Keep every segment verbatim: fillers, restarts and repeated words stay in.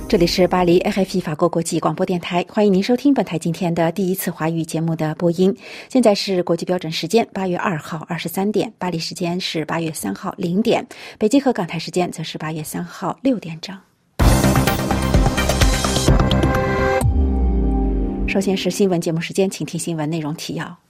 这里是巴黎 F F 法国国际广播电台，欢迎您收听本台今天的第一次华语节目的播音。现在是国际标准时间八月二号二十三点，巴黎时间是八月三号零点，北京和港台时间则是八月三号六点整。首先是新闻节目时间，请听新闻内容提要。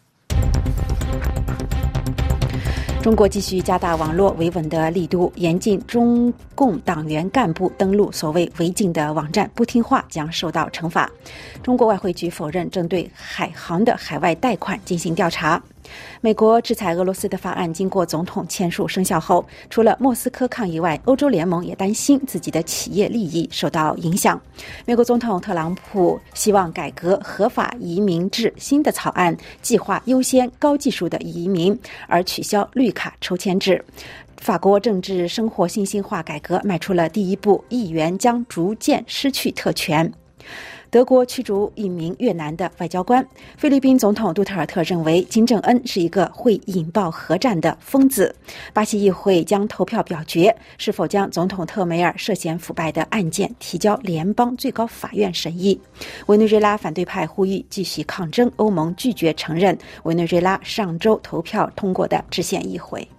中国继续加大网络维稳的力度，严禁中共党员干部登录所谓违禁的网站，不听话将受到惩罚。中国外汇局否认正对海航的海外贷款进行调查。美国制裁俄罗斯的法案经过总统签署生效后，除了莫斯科抗议外，欧洲联盟也担心自己的企业利益受到影响。美国总统特朗普希望改革合法移民制新的草案，计划优先高技术的移民，而取消绿卡抽签制。法国政治生活信息化改革迈出了第一步，议员将逐渐失去特权。德国驱逐一名越南的外交官。菲律宾总统杜特尔特认为金正恩是一个会引爆核战的疯子。巴西议会将投票表决是否将总统特梅尔涉嫌腐败的案件提交联邦最高法院审议。委内瑞拉反对派呼吁继续抗争，欧盟拒绝承认委内瑞拉上周投票通过的制宪议会。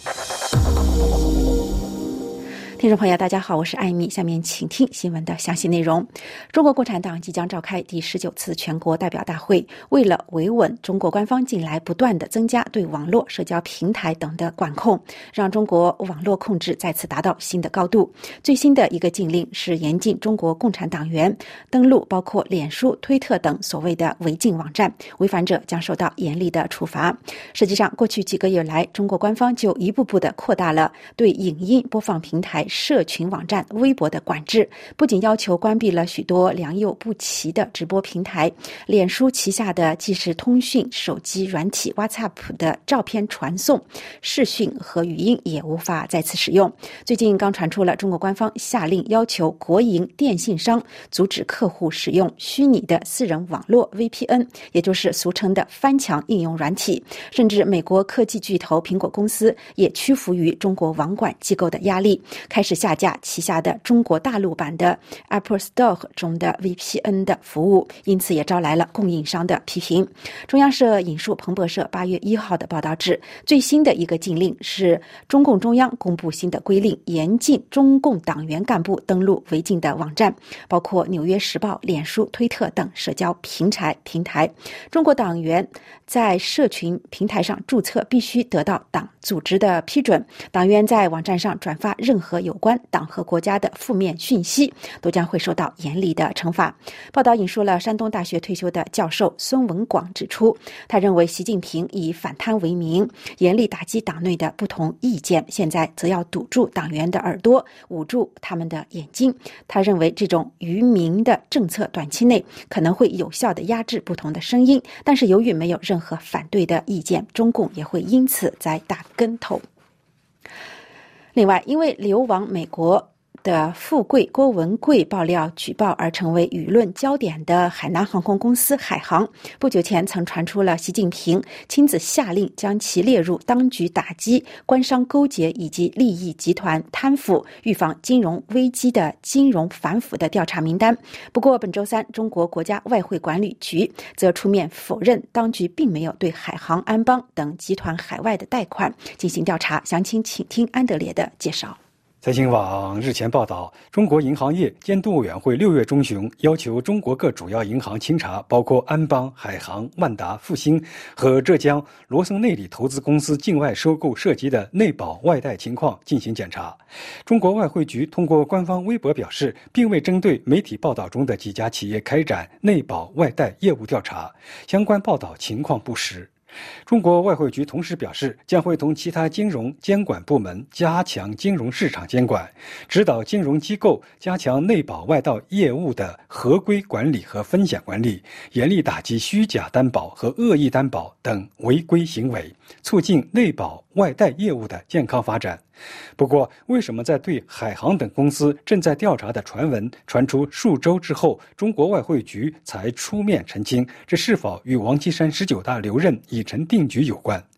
听众朋友大家好，我是艾米，下面请听新闻的详细内容。中国共产党即将召开第十九次全国代表大会，为了维稳，中国官方近来不断地增加对网络社交平台等的管控，让中国网络控制再次达到新的高度。最新的一个禁令是严禁中国共产党员登录包括脸书、推特等所谓的违禁网站，违反者将受到严厉的处罚。实际上，过去几个月来，中国官方就一步步地扩大了对影音播放平台社群网站微博的管制，不仅要求关闭了许多良莠不齐的直播平台，脸书旗下的即时通讯手机软体 WhatsApp 的照片传送、视讯和语音也无法再次使用。最近刚传出了中国官方下令要求国营电信商阻止客户使用虚拟的私人网络 V P N， 也就是俗称的翻墙应用软体，甚至美国科技巨头苹果公司也屈服于中国网管机构的压力，开始下架旗下的中国大陆版的 Apple Store 中的 V P N 的服务，因此也招来了供应商的批评。中央社引述彭博社八月一号的报道指，最新的一个禁令是中共中央公布新的规令，严禁中共党员干部登录违禁的网站，包括纽约时报、脸书、推特等社交平台平台。中国党员在社群平台上注册必须得到党组织的批准，党员在网站上转发任何有关党和国家的负面讯息都将会受到严厉的惩罚。报道引述了山东大学退休的教授孙文广指出，他认为习近平以反贪为名，严厉打击党内的不同意见，现在则要堵住党员的耳朵，捂住他们的眼睛。他认为这种愚民的政策短期内可能会有效地压制不同的声音，但是由于没有任何反对的意见，中共也会因此在打跟头。另外，因为流亡美国的富贵郭文贵爆料举报而成为舆论焦点的海南航空公司海航，不久前曾传出了习近平亲自下令将其列入当局打击官商勾结以及利益集团贪腐、预防金融危机的金融反腐的调查名单。不过本周三，中国国家外汇管理局则出面否认当局并没有对海航、安邦等集团海外的贷款进行调查。详情请听安德烈的介绍。 财新网日前报道，中国银行业监督委员会六月中旬要求中国各主要银行清查包括安邦、海航、万达、复兴和浙江罗森内里投资公司境外收购涉及的内保外贷情况进行检查。中国外汇局通过官方微博表示，并未针对媒体报道中的几家企业开展内保外贷业务调查，相关报道情况不实。中国外汇局同时表示，将会同其他金融监管部门加强金融市场监管，指导金融机构加强内保外贷业务的合规管理和风险管理，严厉打击虚假担保和恶意担保等违规行为，促进内保外贷业务的健康发展。不过，为什么在对海航等公司正在调查的传闻传出数周之后，中国外汇局才出面澄清，这是否与王岐山十九大留任已成定局有关？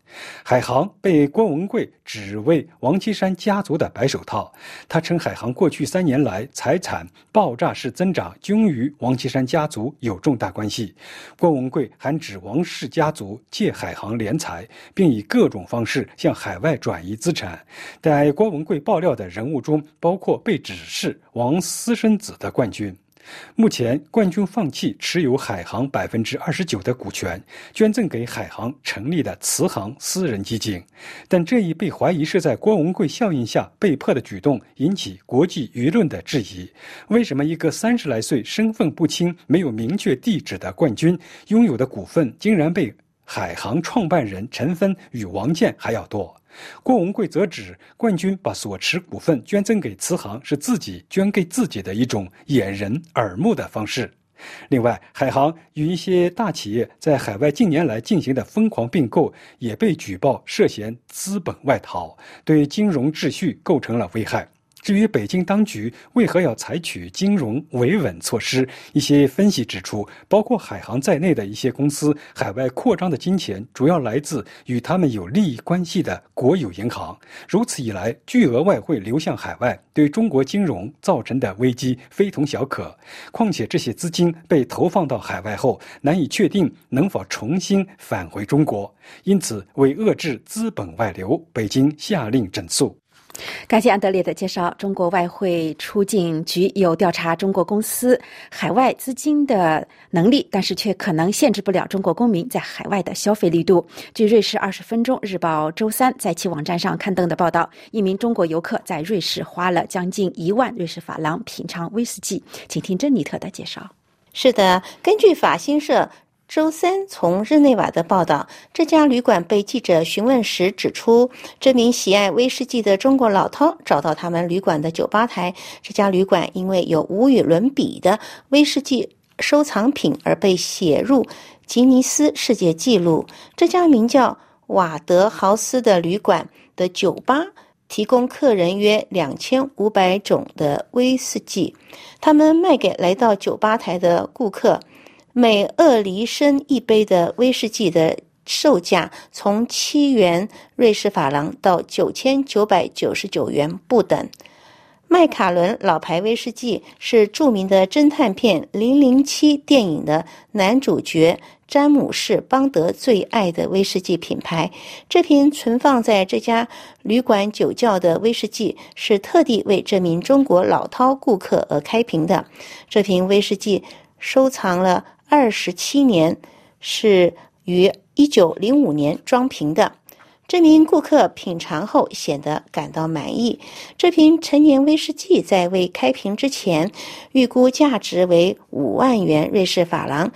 海航被郭文贵指为王岐山家族的白手套，他称海航过去三年来财产爆炸式增长均与王岐山家族有重大关系。郭文贵还指王氏家族借海航敛财，并以各种方式向海外转移资产。在郭文贵爆料的人物中，包括被指是王私生子的冠军。目前，冠军放弃持有海航百分之二十九的股权，捐赠给海航成立的慈航私人基金。但这一被怀疑是在郭文贵效应下被迫的举动，引起国际舆论的质疑：为什么一个三十来岁、身份不清、没有明确地址的冠军，拥有的股份竟然被海航创办人陈芬与王健还要多？郭文贵则指，冠军把所持股份捐赠给慈航是自己捐给自己的一种掩人耳目的方式。另外，海航与一些大企业在海外近年来进行的疯狂并购，也被举报涉嫌资本外逃，对金融秩序构成了危害。至于北京当局为何要采取金融维稳措施，一些分析指出，包括海航在内的一些公司海外扩张的金钱主要来自与他们有利益关系的国有银行。如此一来，巨额外汇流向海外，对中国金融造成的危机非同小可。况且这些资金被投放到海外后，难以确定能否重新返回中国。因此，为遏制资本外流，北京下令整肃。 感谢安德烈的介绍。中国外汇出境局有调查中国公司海外资金的能力，但是却可能限制不了中国公民在海外的消费力度。据瑞士二十分钟日报周三在其网站上刊登的报道，一名中国游客在瑞士花了将近一万瑞士法郎品尝威士忌。请听珍妮特的介绍。 是的，根据法新社周三从日内瓦的报道，这家旅馆被记者询问时指出，这名喜爱威士忌的中国老饕找到他们旅馆的酒吧台，这家旅馆因为有无与伦比的威士忌收藏品而被写入吉尼斯世界纪录。这家名叫瓦德豪斯的旅馆的酒吧提供客人约两千五百种的威士忌，他们卖给来到酒吧台的顾客。每二厘升一杯的威士忌的售价从七元瑞士法郎到九千九百九十九元不等。麦卡伦老牌威士忌是著名的侦探片《零零七》电影的男主角詹姆士·邦德最爱的威士忌品牌。这瓶存放在这家旅馆酒窖的威士忌是特地为这名中国老饕顾客而开瓶的。这瓶威士忌收藏了二十七年，是于一九零五年装瓶的。这名顾客品尝后显得感到满意。这瓶陈年威士忌在未开瓶之前，预估价值为五万元瑞士法郎。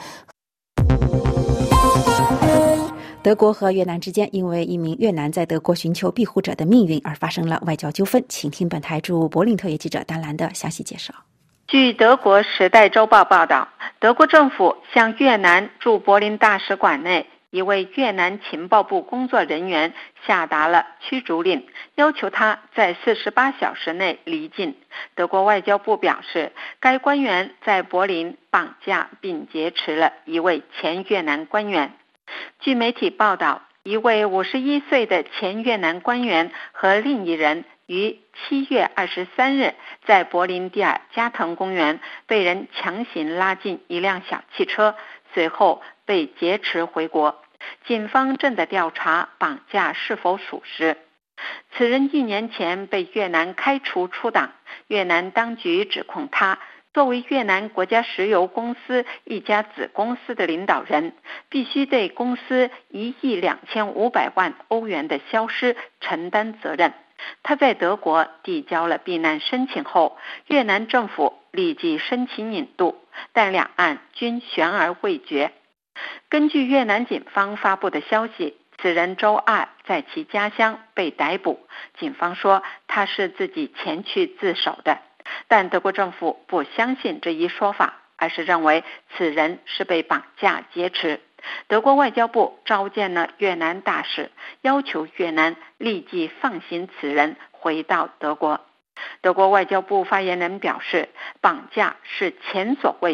德国和越南之间因为一名越南在德国寻求庇护者的命运而发生了外交纠纷。请听本台驻柏林特约记者丹兰的详细介绍。 据德国《时代周报》报道，德国政府向越南驻柏林大使馆内一位越南情报部工作人员下达了驱逐令，要求他在四十八小时内离境。德国外交部表示，该官员在柏林绑架并劫持了一位前越南官员。据媒体报道，一位五十一岁的前越南官员和另一人于七月二十三日在柏林蒂尔加滕公园被人强行拉进一辆小汽车，随后被劫持回国。警方正在调查绑架是否属实。此人一年前被越南开除出党，越南当局指控他作为越南国家石油公司一家子公司的领导人，必须对公司一亿两千五百万欧元的消失承担责任。他在德国递交了避难申请后，越南政府立即申请引渡，但两岸均悬而未决。根据越南警方发布的消息，此人周二在其家乡被逮捕，警方说他是自己前去自首的，但德国政府不相信这一说法，而是认为此人是被绑架劫持。德国外交部召见了越南大使，要求越南立即放行此人回到德国。德国外交部发言人表示，绑架是前所未有，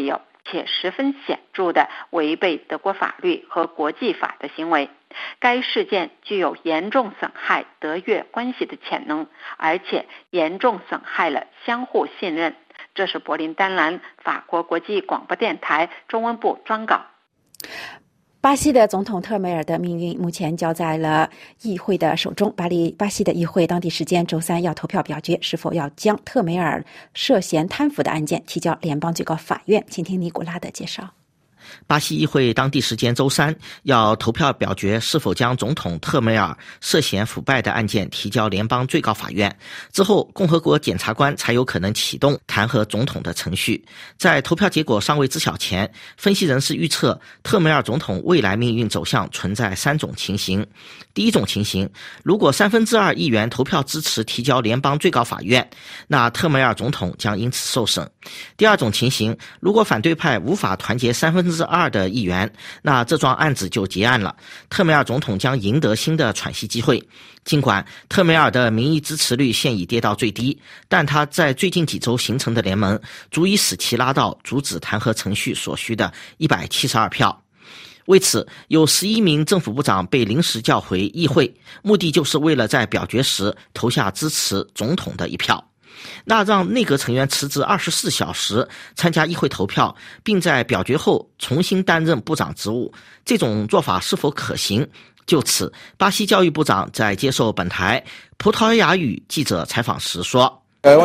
且十分显著的违背德国法律和国际法的行为。该事件具有严重损害德越关系的潜能，而且严重损害了相互信任。这是柏林丹兰法国国际广播电台中文部专稿。 巴西的总统特梅尔的命运目前交在了议会的手中。巴黎巴西的议会当地时间周三要投票表决，是否要将特梅尔涉嫌贪腐的案件提交联邦最高法院。请听尼古拉的介绍。 巴西议会当地时间周三要投票表决是否将总统特梅尔涉嫌腐败的案件提交联邦最高法院，之后共和国检察官才有可能启动弹劾总统的程序。在投票结果尚未知晓前，分析人士预测特梅尔总统未来命运走向存在三种情形。第一种情形，如果三分之二议员投票支持提交联邦最高法院，那特梅尔总统将因此受审。第二种情形，如果反对派无法团结三分之二的议员，那这桩案子就结案了，特梅尔总统将赢得新的喘息机会。尽管特梅尔的民意支持率现已跌到最低，但他在最近几周形成的联盟足以使其拉到阻止弹劾程序所需的一百七十二票。为此，有十一名政府部长被临时叫回议会，目的就是为了在表决时投下支持总统的一票。那让内阁成员辞职二十四小时参加议会投票，并在表决后重新担任部长职务，这种做法是否可行？就此，巴西教育部长在接受本台葡萄牙语记者采访时说，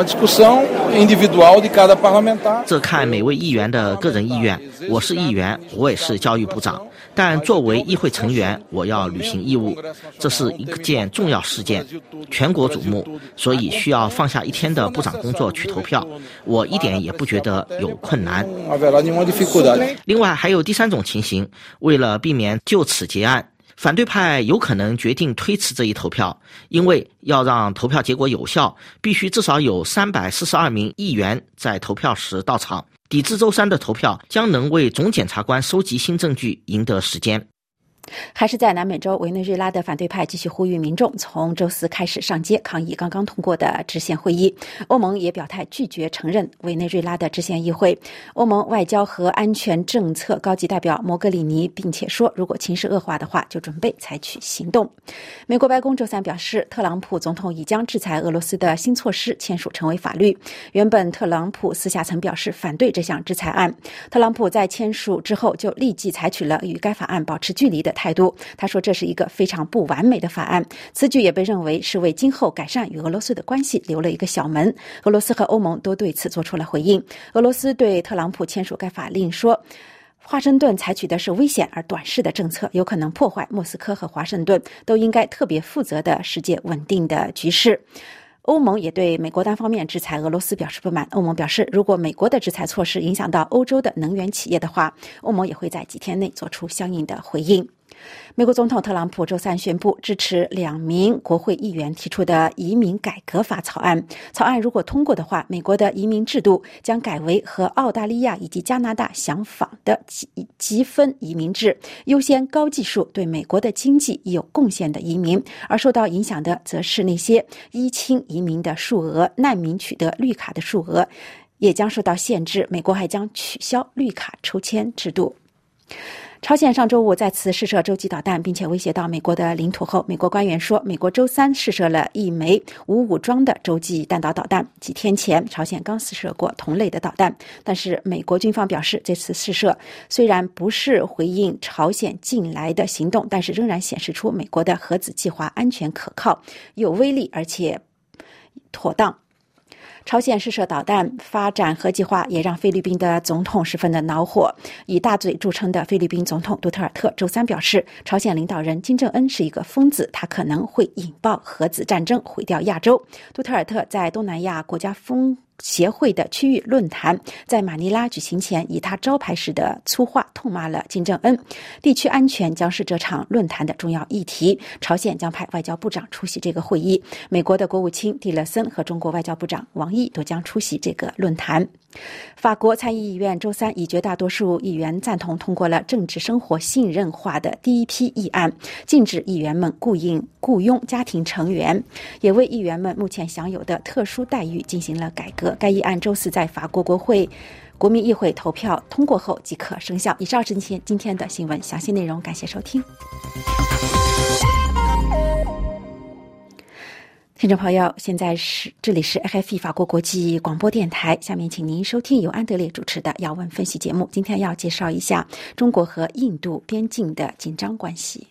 这看每位议员的个人意愿，我是议员，我也是教育部长，但作为议会成员，我要履行义务。这是一件重要事件，全国瞩目，所以需要放下一天的部长工作去投票，我一点也不觉得有困难。另外还有第三种情形，为了避免就此结案，反对派有可能决定推迟这一投票，因为要让投票结果有效，必须至少有三百四十二名议员在投票时到场。抵制周三的投票将能为总检察官收集新证据赢得时间。 还是在南美洲，委内瑞拉的反对派继续呼吁民众从周四开始上街抗议刚刚通过的制宪会议。欧盟也表态拒绝承认委内瑞拉的制宪议会。欧盟外交和安全政策高级代表摩格里尼并且说，如果情势恶化的话，就准备采取行动。美国白宫周三表示，特朗普总统已将制裁俄罗斯的新措施签署成为法律。原本特朗普私下曾表示反对这项制裁案，特朗普在签署之后就立即采取了与该法案保持距离的态度。他说这是一个非常不完美的法案，此举也被认为是为今后改善与俄罗斯的关系留了一个小门。俄罗斯和欧盟都对此做出了回应。俄罗斯对特朗普签署该法令说，华盛顿采取的是危险而短视的政策，有可能破坏莫斯科和华盛顿都应该特别负责的世界稳定的局势。欧盟也对美国单方面制裁俄罗斯表示不满。欧盟表示，如果美国的制裁措施影响到欧洲的能源企业的话，欧盟也会在几天内做出相应的回应。美国总统特朗普周三宣布支持两名国会议员提出的移民改革法草案。草案如果通过的话，美国的移民制度将改为和澳大利亚以及加拿大相仿的积分移民制，优先高技术对美国的经济有贡献的移民，而受到影响的则是那些依亲移民的数额，难民取得绿卡的数额也将受到限制。美国还将取消绿卡抽签制度。朝鲜上周五再次试射洲际导弹，并且威胁到美国的领土后，美国官员说，美国周三试射了一枚无武装的洲际弹道导弹。几天前，朝鲜刚试射过同类的导弹，但是美国军方表示，这次试射虽然不是回应朝鲜近来的行动，但是仍然显示出美国的核子计划安全可靠、有威力而且妥当。朝鲜试射导弹发展核计划也让菲律宾的总统十分的恼火。以大嘴著称的菲律宾总统杜特尔特周三表示，朝鲜领导人金正恩是一个疯子，他可能会引爆核子战争，毁掉亚洲。杜特尔特在东南亚国家峰协会的区域论坛在马尼拉举行前，以他招牌式的粗话痛骂了金正恩。地区安全将是这场论坛的重要议题，朝鲜将派外交部长出席这个会议，美国的国务卿蒂勒森和中国外交部长王毅都将出席这个论坛。法国参议院周三以绝大多数议员赞同通过了政治生活信任化的第一批议案，禁止议员们雇佣雇佣家庭成员，也为议员们目前享有的特殊待遇进行了改革。该议案周四在法国国会国民议会投票通过后即可生效。以上是今天的新闻详细内容，感谢收听。听众朋友，现在是这里是 F F E 法国国际广播电台，下面请您收听由安德烈主持的要闻分析节目。今天要介绍一下中国和印度边境的紧张关系。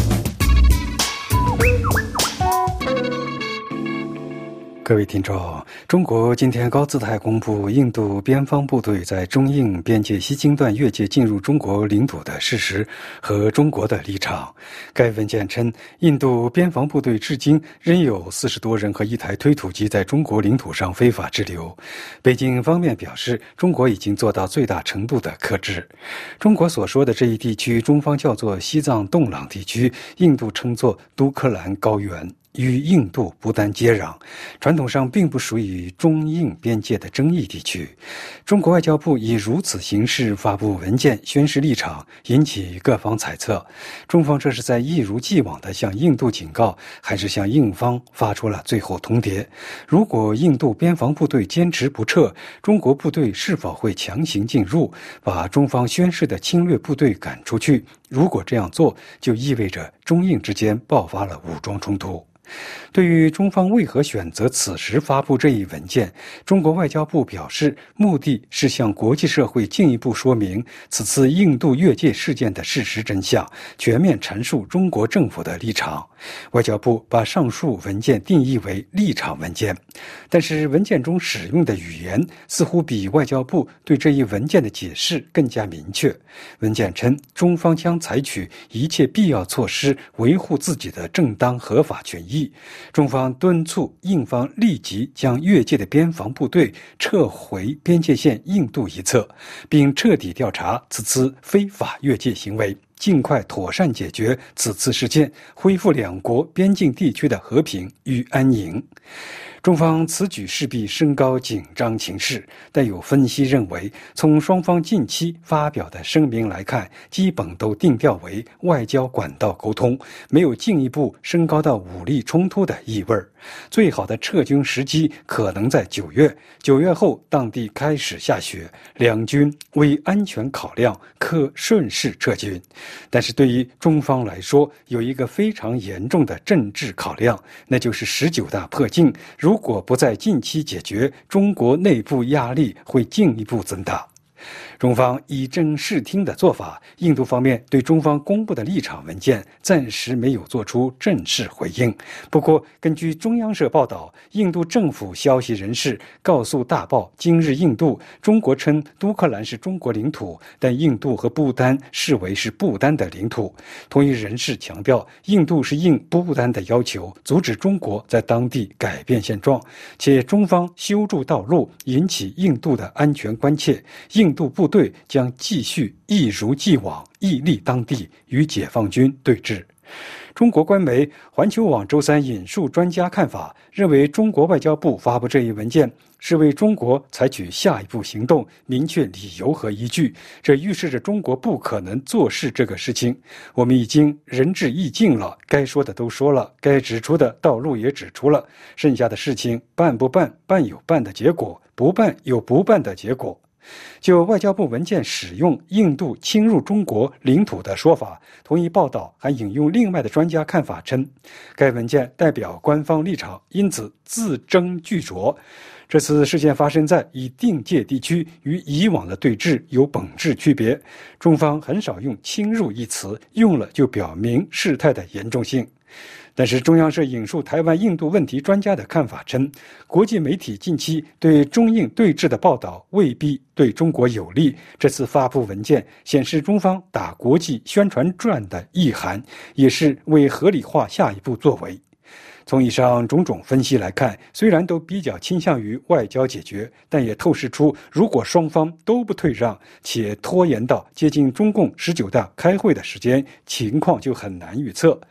各位听众，中国今天高姿态公布印度边防部队在中印边界西京段越界进入中国领土的事实和中国的立场。该文件称，印度边防部队至今仍有四十多人和一台推土机在中国领土上非法滞留。北京方面表示，中国已经做到最大程度的克制。中国所说的这一地区，中方叫做西藏洞朗地区，印度称作都克兰高原，与印度不丹接壤，传统上并不属于中印边界的争议地区。中国外交部以如此形式发布文件宣示立场，引起各方猜测。中方这是在一如既往地向印度警告，还是向印方发出了最后通牒？如果印度边防部队坚持不撤，中国部队是否会强行进入，把中方宣示的侵略部队赶出去？如果这样做，就意味着中印之间爆发了武装冲突。对于中方为何选择此时发布这一文件，中国外交部表示，目的是向国际社会进一步说明此次印度越界事件的事实真相，全面阐述中国政府的立场。外交部把上述文件定义为立场文件，但是文件中使用的语言似乎比外交部对这一文件的解释更加明确。文件称，中方将采取一切必要措施维护自己的正当合法权益。中方敦促印方立即将越界的边防部队撤回边界线印度一侧，并彻底调查此次非法越界行为，尽快妥善解决此次事件，恢复两国边境地区的和平与安宁。中方此举势必升高紧张情势，但有分析认为，从双方近期发表的声明来看，基本都定调为外交管道沟通，没有进一步升高到武力冲突的意味。最好的撤军时机可能在九月，九月后当地开始下雪，两军为安全考量，可顺势撤军。但是对于中方来说，有一个非常严重的政治考量，那就是十九大迫近，如果不在近期解决，中国内部压力会进一步增大。中方以正视听的做法，印度方面对中方公布的立场文件暂时没有做出正式回应。不过，根据中央社报道，印度政府消息人士告诉大报《今日印度》，中国称都克兰是中国领土，但印度和不丹视为是不丹的领土。同一人士强调，印度是应不丹的要求，阻止中国在当地改变现状，且中方修筑道路引起印度的安全关切，印度部队将继续一如既往屹立当地，与解放军对峙。中国官媒环球网周三引述专家看法，认为中国外交部发布这一文件是为中国采取下一步行动明确理由和依据，这预示着中国不可能坐视这个事情。我们已经仁至义尽了，该说的都说了，该指出的道路也指出了，剩下的事情办不办，办有办的结果，不办有不办的结果。就外交部文件使用印度侵入中国领土的说法，同一报道还引用另外的专家看法称，该文件代表官方立场，因此字斟句酌。这次事件发生在已定界地区，与以往的对峙有本质区别。中方很少用侵入一词，用了就表明事态的严重性。但是中央社引述台湾印度问题专家的看法称，国际媒体近期对中印对峙的报道未必对中国有利。这次发布文件显示中方打国际宣传战的意涵，也是为合理化下一步作为。从以上种种分析来看，虽然都比较倾向于外交解决，但也透视出，如果双方都不退让，且拖延到接近中共十九大开会的时间，情况就很难预测。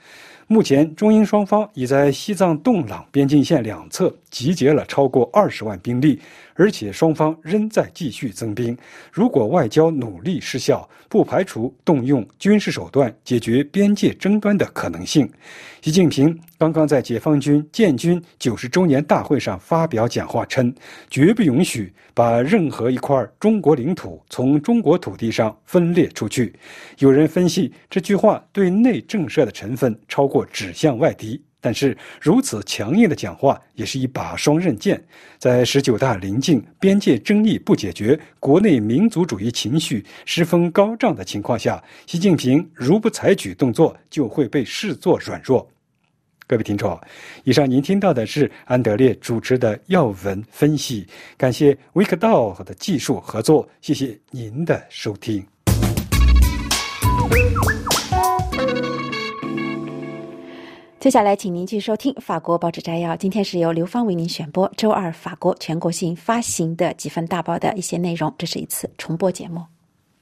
目前，中英双方已在西藏洞朗边境线两侧集结了超过二十万兵力，而且双方仍在继续增兵。如果外交努力失效，不排除动用军事手段解决边界争端的可能性。习近平刚刚在解放军建军九十周年大会上发表讲话称，绝不允许把任何一块中国领土从中国土地上分裂出去。有人分析，这句话对内震慑的成分超过指向外敌，但是如此强硬的讲话也是一把双刃剑。在十九大临近，边界争议不解决，国内民族主义情绪十分高涨的情况下，习近平如不采取动作，就会被视作软弱。各位听众，以上您听到的是安德烈主持的要闻分析，感谢维克道的技术合作，谢谢您的收听。 接下来请您继续收听法国报纸摘要，今天是由刘芳为您选播周二法国全国性发行的几份大报的一些内容，这是一次重播节目。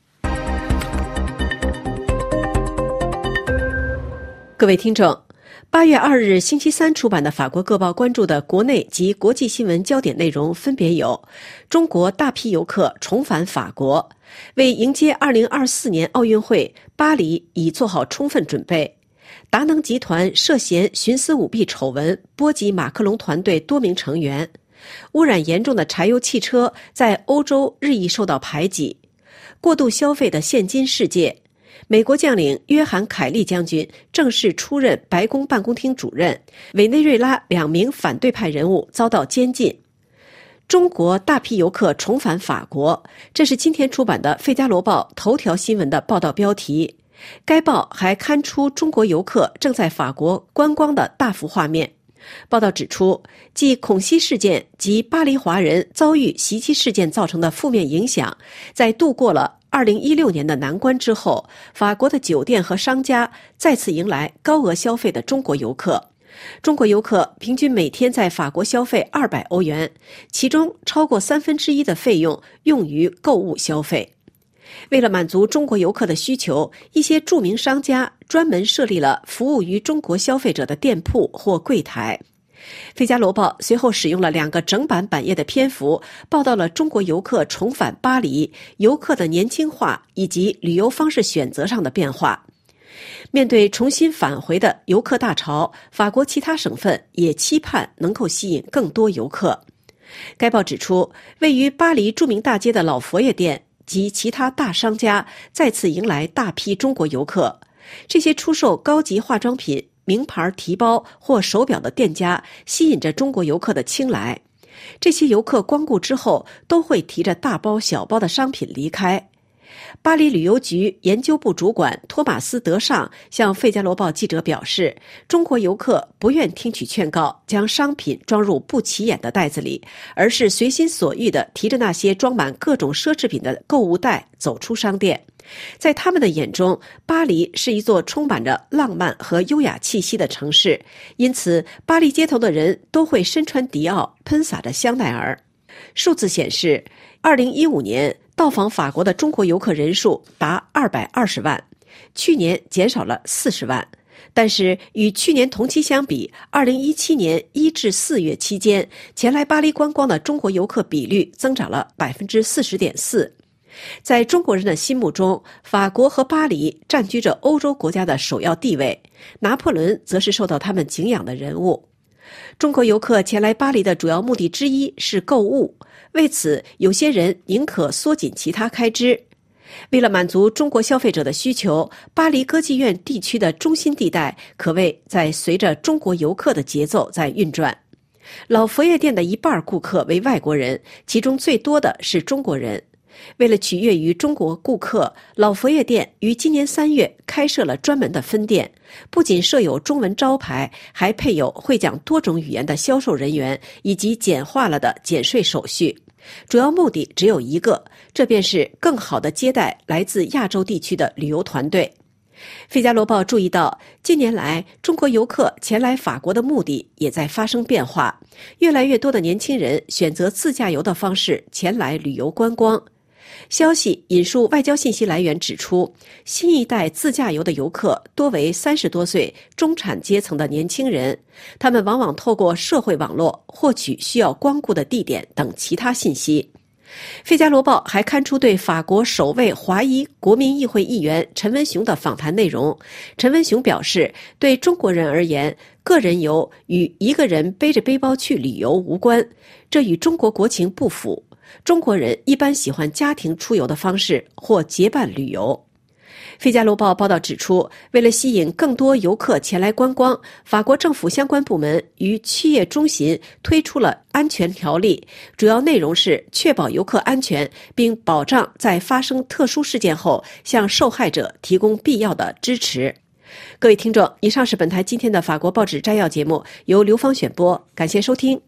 各位听众，八月二日星期三出版的法国各报关注的国内及国际新闻焦点内容分别有：中国大批游客重返法国，为迎接二零二四年奥运会，巴黎已做好充分准备；达能集团涉嫌徇私舞弊丑闻波及马克龙团队多名成员；污染严重的柴油汽车在欧洲日益受到排挤；过度消费的现今世界；美国将领约翰·凯利将军正式出任白宫办公厅主任；委内瑞拉两名反对派人物遭到监禁；中国大批游客重返法国，这是今天出版的《费加罗报》头条新闻的报道标题。该报还刊出中国游客正在法国观光的大幅画面。报道指出，继孔熙事件及巴黎华人遭遇袭击事件造成的负面影响，在度过了二零一六年的难关之后，法国的酒店和商家再次迎来高额消费的中国游客。中国游客平均每天在法国消费二百欧元，其中超过三分之一的费用用于购物消费。为了满足中国游客的需求，一些著名商家专门设立了服务于中国消费者的店铺或柜台。费加罗报随后使用了两个整版版页的篇幅，报道了中国游客重返巴黎、游客的年轻化以及旅游方式选择上的变化。面对重新返回的游客大潮，法国其他省份也期盼能够吸引更多游客。该报指出，位于巴黎著名大街的老佛爷店及其他大商家再次迎来大批中国游客。这些出售高级化妆品、名牌提包或手表的店家吸引着中国游客的青睐。这些游客光顾之后，都会提着大包小包的商品离开。巴黎旅游局研究部主管托马斯·德尚向《费加罗报》记者表示，中国游客不愿听取劝告，将商品装入不起眼的袋子里，而是随心所欲地提着那些装满各种奢侈品的购物袋走出商店。在他们的眼中，巴黎是一座充满着浪漫和优雅气息的城市，因此巴黎街头的人都会身穿迪奥，喷洒着香奈儿。数字显示，二零一五年到访法国的中国游客人数达二百二十万，去年减少了四十万。但是与去年同期相比，二零一七年一至四月期间，前来巴黎观光的中国游客比率增长了百分之四十点四。在中国人的心目中，法国和巴黎占据着欧洲国家的首要地位，拿破仑则是受到他们敬仰的人物。中国游客前来巴黎的主要目的之一是购物，为此有些人宁可缩紧其他开支。为了满足中国消费者的需求，巴黎歌剧院地区的中心地带可谓在随着中国游客的节奏在运转。老佛爷店的一半顾客为外国人，其中最多的是中国人。为了取悦于中国顾客，老佛爷店于今年三月开设了专门的分店，不仅设有中文招牌，还配有会讲多种语言的销售人员以及简化了的减税手续。主要目的只有一个，这便是更好地接待来自亚洲地区的旅游团队。费加罗报注意到，近年来中国游客前来法国的目的也在发生变化，越来越多的年轻人选择自驾游的方式前来旅游观光。 消息引述外交信息来源指出，新一代自驾游的游客多为三十多岁中产阶层的年轻人，他们往往透过社会网络获取需要光顾的地点等其他信息。《费加罗报》还刊出对法国首位华裔国民议会议员陈文雄的访谈内容。陈文雄表示，对中国人而言，个人游与一个人背着背包去旅游无关，这与中国国情不符。中国人一般喜欢家庭出游的方式或结伴旅游。《费加罗报》报道指出，为了吸引更多游客前来观光，法国政府相关部门于七月中旬推出了安全条例，主要内容是确保游客安全，并保障在发生特殊事件后向受害者提供必要的支持。各位听众，以上是本台今天的法国报纸摘要节目，由刘芳选播，感谢收听。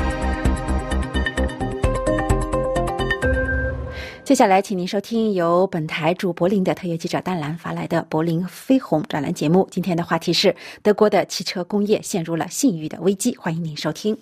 接下来请您收听由本台驻柏林的特约记者丹兰发来的柏林飞鸿专栏节目。今天的话题是德国的汽车工业陷入了信誉的危机，欢迎您收听。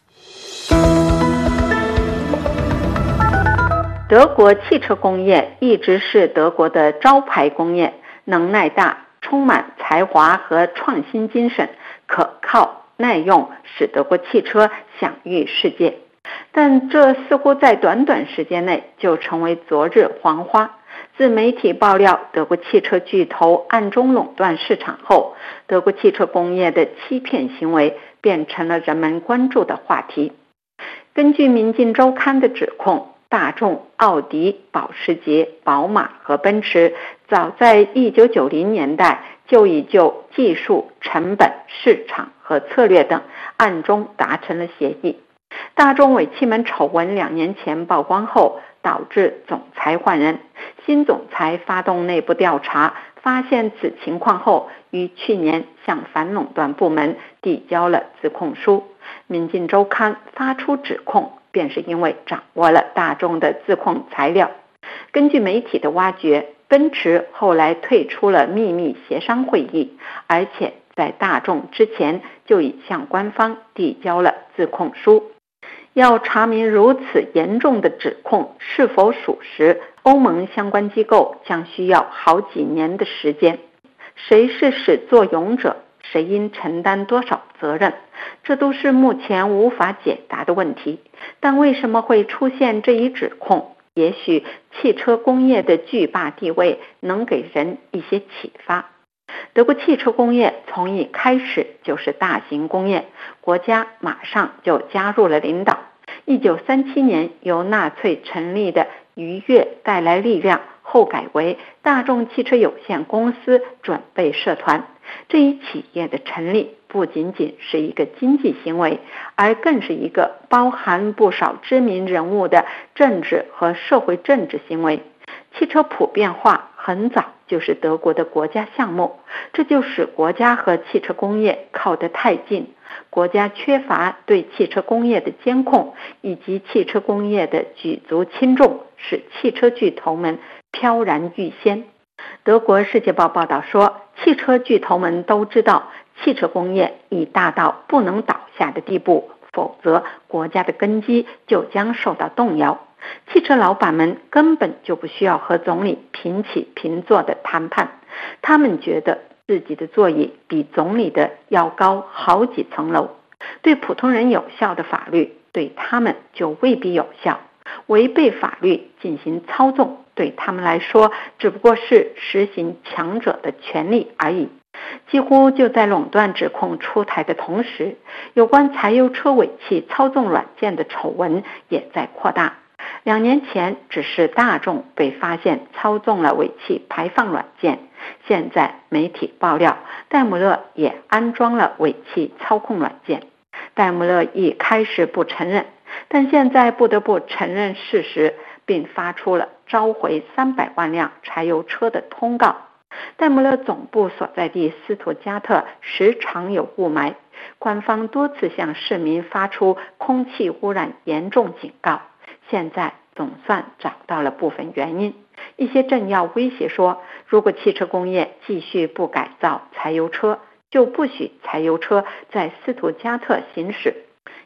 德国汽车工业一直是德国的招牌工业，能耐大，充满才华和创新精神，可靠耐用，使德国汽车享誉世界。但这似乎在短短时间内就成为昨日黄花。自媒体爆料德国汽车巨头暗中垄断市场后，德国汽车工业的欺骗行为变成了人们关注的话题。根据《民进周刊》的指控，大众、奥迪、保时捷、宝马和奔驰早在一九九零年代就已就技术、成本、市场和策略等暗中达成了协议。大众尾气门丑闻两年前曝光后，导致总裁换人。新总裁发动内部调查，发现此情况后，于去年向反垄断部门递交了自控书。民进周刊发出指控，便是因为掌握了大众的自控材料。根据媒体的挖掘，奔驰后来退出了秘密协商会议，而且在大众之前就已向官方递交了自控书。要查明如此严重的指控是否属实，欧盟相关机构将需要好几年的时间。谁是始作俑者，谁应承担多少责任，这都是目前无法解答的问题。但为什么会出现这一指控？也许汽车工业的巨霸地位能给人一些启发。德国汽车工业从一开始就是大型工业，国家马上就加入了领导。一九三七年由纳粹成立的愉悦带来力量，后改为大众汽车有限公司准备社团。这一企业的成立不仅仅是一个经济行为，而更是一个包含不少知名人物的政治和社会政治行为。汽车普遍化很早就是德国的国家项目，这就使国家和汽车工业靠得太近，国家缺乏对汽车工业的监控，以及汽车工业的举足轻重，使汽车巨头们飘然欲仙。德国《世界报》报道说，汽车巨头们都知道汽车工业已大到不能倒下的地步，否则国家的根基就将受到动摇。汽车老板们根本就不需要和总理平起平坐的谈判，他们觉得自己的座椅比总理的要高好几层楼。对普通人有效的法律，对他们就未必有效。违背法律进行操纵，对他们来说只不过是实行强者的权利而已。几乎就在垄断指控出台的同时，有关柴油车尾气操纵软件的丑闻也在扩大。两年前只是大众被发现操纵了尾气排放软件，现在媒体爆料戴姆勒也安装了尾气操控软件。戴姆勒一开始不承认，但现在不得不承认事实，并发出了召回三百万辆柴油车的通告。戴姆勒总部所在地斯图加特时常有雾霾，官方多次向市民发出空气污染严重警告，现在总算找到了部分原因。一些政要威胁说，如果汽车工业继续不改造柴油车，就不许柴油车在斯图加特行驶。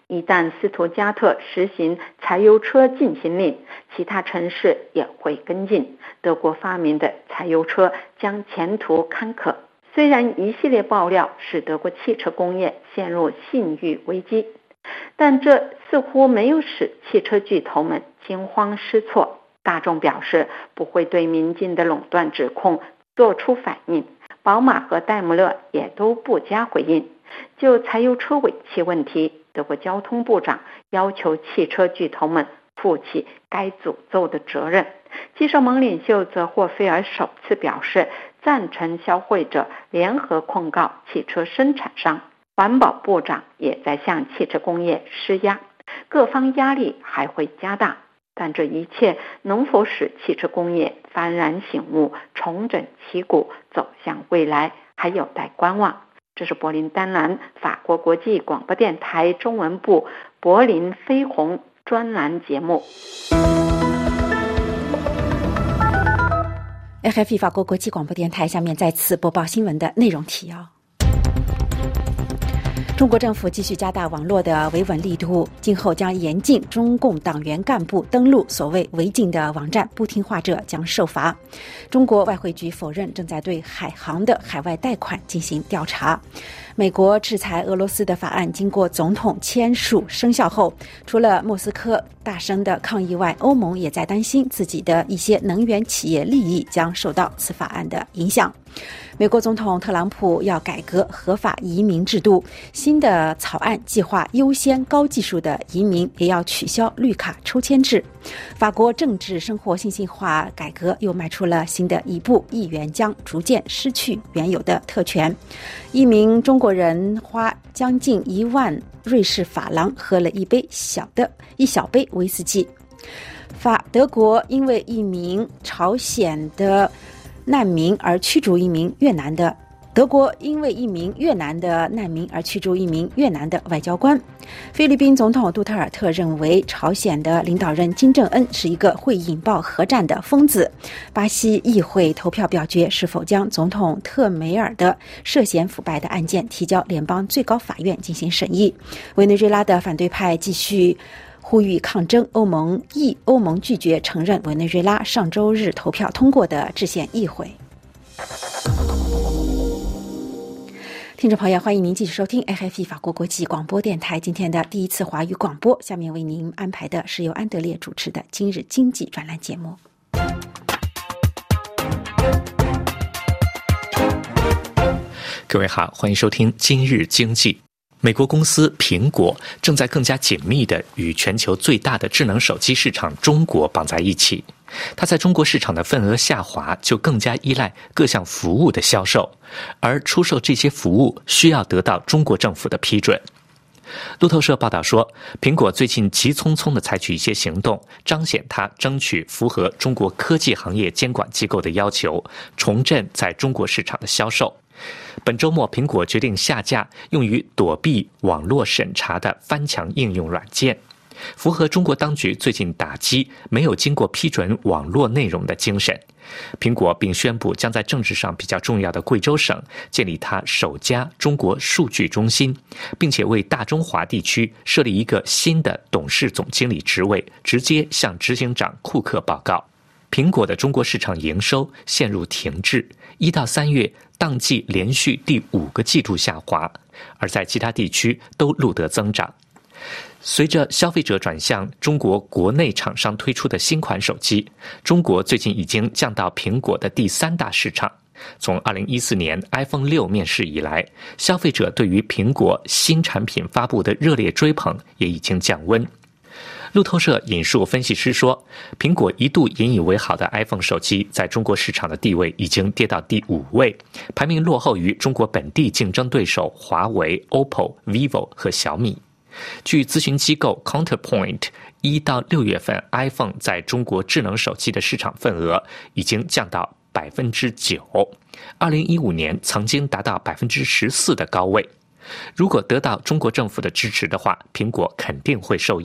一旦斯图加特实行柴油车禁行令，其他城市也会跟进。德国发明的柴油车将前途坎坷。虽然一系列爆料使德国汽车工业陷入信誉危机，但这似乎没有使汽车巨头们惊慌失措。大众表示不会对民进的垄断指控做出反应，宝马和戴姆勒也都不加回应。就柴油车尾气问题，德国交通部长要求汽车巨头们负起该诅咒的责任。基社盟领袖泽霍菲尔首次表示赞成消费者联合控告汽车生产商。环保部长也在向汽车工业施压，各方压力还会加大。但这一切能否使汽车工业幡然醒悟，重整旗鼓，走向未来，还有待观望。这是柏林丹兰法国国际广播电台中文部柏林飞鸿专栏节目。 F F 法国国际广播电台下面再次播报新闻的内容提要。中国政府继续加大网络的维稳力度，今后将严禁中共党员干部登录所谓违禁的网站，不听话者将受罚。中国外汇局否认正在对海航的海外贷款进行调查。美国制裁俄罗斯的法案经过总统签署生效后，除了莫斯科大声的抗议外，欧盟也在担心自己的一些能源企业利益将受到此法案的影响。美国总统特朗普要改革合法移民制度，新的草案计划优先高技术的移民，也要取消绿卡抽签制。法国政治生活信息化改革又迈出了新的一步，议员将逐渐失去原有的特权。一名中国人花将近一万瑞士法郎喝了一杯小的一小杯威士忌。法德国因为一名朝鲜的难民而驱逐一名越南的德国因为一名越南的难民而驱逐一名越南的外交官。菲律宾总统杜特尔特认为朝鲜的领导人金正恩是一个会引爆核战的疯子。巴西议会投票表决是否将总统特梅尔的涉嫌腐败的案件提交联邦最高法院进行审议。委内瑞拉的反对派继续呼吁抗争，欧盟议欧盟拒绝承认委内瑞拉上周日投票通过的制宪议会。听众朋友，欢迎您继续收听 F F 法国国际广播电台今天的第一次华语广播。下面为您安排的是由安德烈主持的今日经济专栏节目。 各位好，欢迎收听今日经济。美国公司苹果正在更加紧密地与全球最大的智能手机市场中国绑在一起。它在中国市场的份额下滑，就更加依赖各项服务的销售，而出售这些服务需要得到中国政府的批准。路透社报道说，苹果最近急匆匆地采取一些行动，彰显它争取符合中国科技行业监管机构的要求，重振在中国市场的销售。本周末，苹果决定下架用于躲避网络审查的翻墙应用软件，符合中国当局最近打击没有经过批准网络内容的精神。苹果并宣布将在政治上比较重要的贵州省建立它首家中国数据中心，并且为大中华地区设立一个新的董事总经理职位，直接向执行长库克报告。苹果的中国市场营收陷入停滞，一到三月当季连续第五个季度下滑，而在其他地区都录得增长。随着消费者转向中国国内厂商推出的新款手机，中国最近已经降到苹果的第三大市场。从二零一四年 iPhone 六面世以来，消费者对于苹果新产品发布的热烈追捧也已经降温。路透社引述分析师说，苹果一度引以为豪的 iPhone 手机在中国市场的地位已经跌到第五位，排名落后于中国本地竞争对手华为、O P P O、vivo 和小米。据咨询机构 Counterpoint， 一到六月份 iPhone 在中国智能手机的市场份额已经降到百分之九，二零一五年曾经达到百分之十四的高位。如果得到中国政府的支持的话，苹果肯定会受益。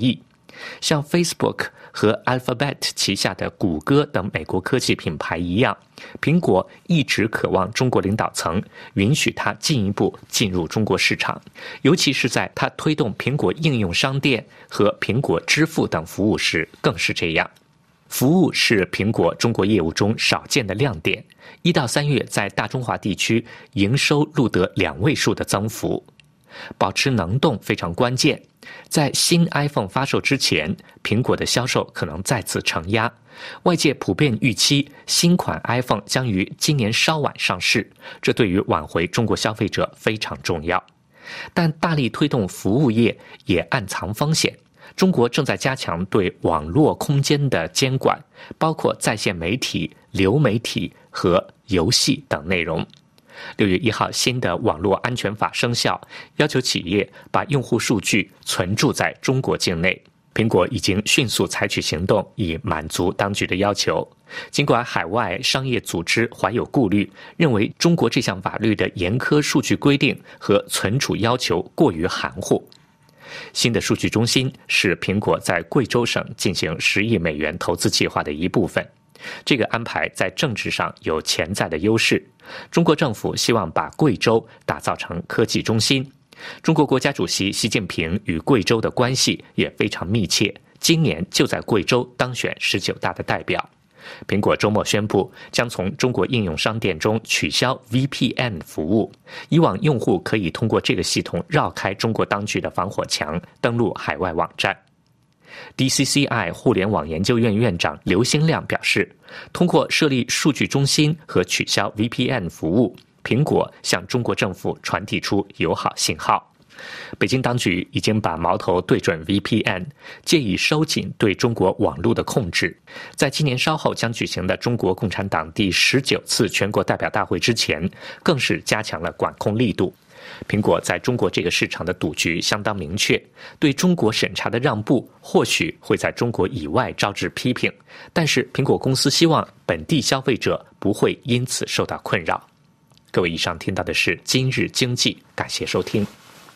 像 Facebook 和 Alphabet 旗下的谷歌等美国科技品牌一样，苹果一直渴望中国领导层允许它进一步进入中国市场，尤其是在它推动苹果应用商店和苹果支付等服务时更是这样。服务是苹果中国业务中少见的亮点，一到三月在大中华地区营收录得两位数的增幅。保持能动非常关键，在新 iPhone 发售之前，苹果的销售可能再次承压。外界普遍预期新款 iPhone 将于今年稍晚上市，这对于挽回中国消费者非常重要。但大力推动服务业也暗藏风险。中国正在加强对网络空间的监管，包括在线媒体、流媒体和游戏等内容。六月一号，新的网络安全法生效，要求企业把用户数据存驻在中国境内。苹果已经迅速采取行动，以满足当局的要求。尽管海外商业组织怀有顾虑，认为中国这项法律的严苛数据规定和存储要求过于含糊。新的数据中心是苹果在贵州省进行十亿美元投资计划的一部分。这个安排在政治上有潜在的优势。中国政府希望把贵州打造成科技中心。中国国家主席习近平与贵州的关系也非常密切，今年就在贵州当选十九大的代表。苹果周末宣布将从中国应用商店中取消 V P N 服务，以往用户可以通过这个系统绕开中国当局的防火墙，登录海外网站。D C C I 互联网研究院院长刘兴亮表示，通过设立数据中心和取消 V P N 服务，苹果向中国政府传递出友好信号。北京当局已经把矛头对准 V P N， 借以收紧对中国网络的控制。在今年稍后将举行的中国共产党第十九次全国代表大会之前，更是加强了管控力度。苹果在中国这个市场的赌局相当明确，对中国审查的让步或许会在中国以外招致批评，但是苹果公司希望本地消费者不会因此受到困扰。各位，以上听到的是今日经济，感谢收听。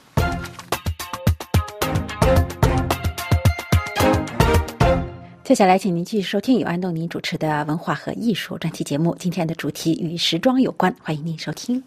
接下来请您继续收听由安东尼主持的文化和艺术专题节目，今天的主题与时装有关，欢迎您收听。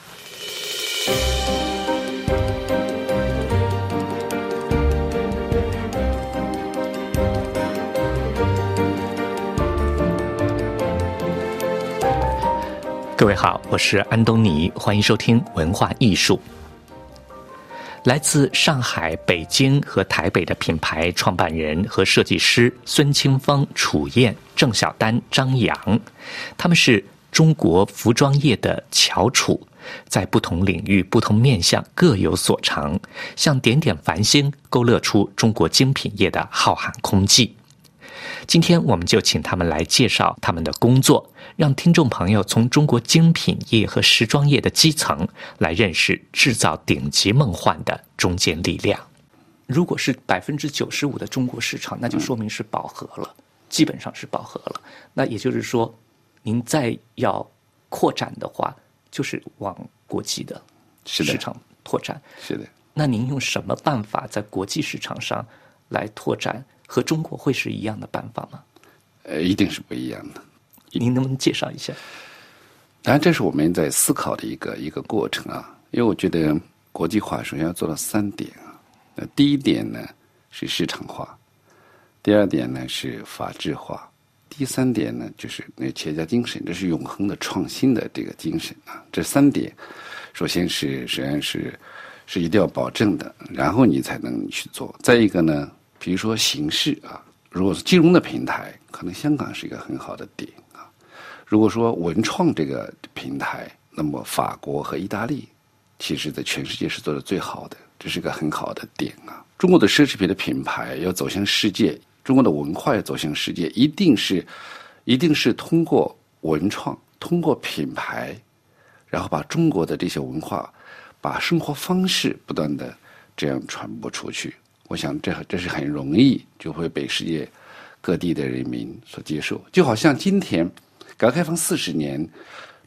各位好，我是安东尼，欢迎收听文化艺术。来自上海、北京和台北的品牌创办人和设计师孙清峰、楚燕、郑晓丹、张扬，他们是中国服装业的翘楚，在不同领域、不同面向各有所长，像点点繁星，勾勒出中国精品业的浩瀚空寂。今天我们就请他们来介绍他们的工作，让听众朋友从中国精品业和时装业的基层来认识制造顶级梦幻的中坚力量。 如果是百分之九十五的中国市场，那就说明是饱和了，嗯、基本上是饱和了。那也就是说，您再要扩展的话，就是往国际的市场拓展。 是的。 那您用什么办法在国际市场上来拓展？和中国会是一样的办法吗？ 呃，一定是不一样的。 您能不能介绍一下？ 当然，这是我们在思考的一个一个过程啊。因为我觉得国际化首先要做到三点啊。那第一点呢是市场化，第二点呢是法治化，第三点呢就是那企业家精神，这是永恒的创新的这个精神啊。这三点，首先是实际上是是一定要保证的，然后你才能去做。再一个呢，比如说形式啊，如果是金融的平台，可能香港是一个很好的点啊。如果说文创这个平台，那么法国和意大利，其实在全世界是做的最好的，这是个很好的点啊。中国的奢侈品的品牌要走向世界，中国的文化要走向世界，一定是，一定是通过文创，通过品牌，然后把中国的这些文化，把生活方式不断的这样传播出去。我想这这是很容易就会被世界各地的人民所接受。就好像今天改革开放四十年，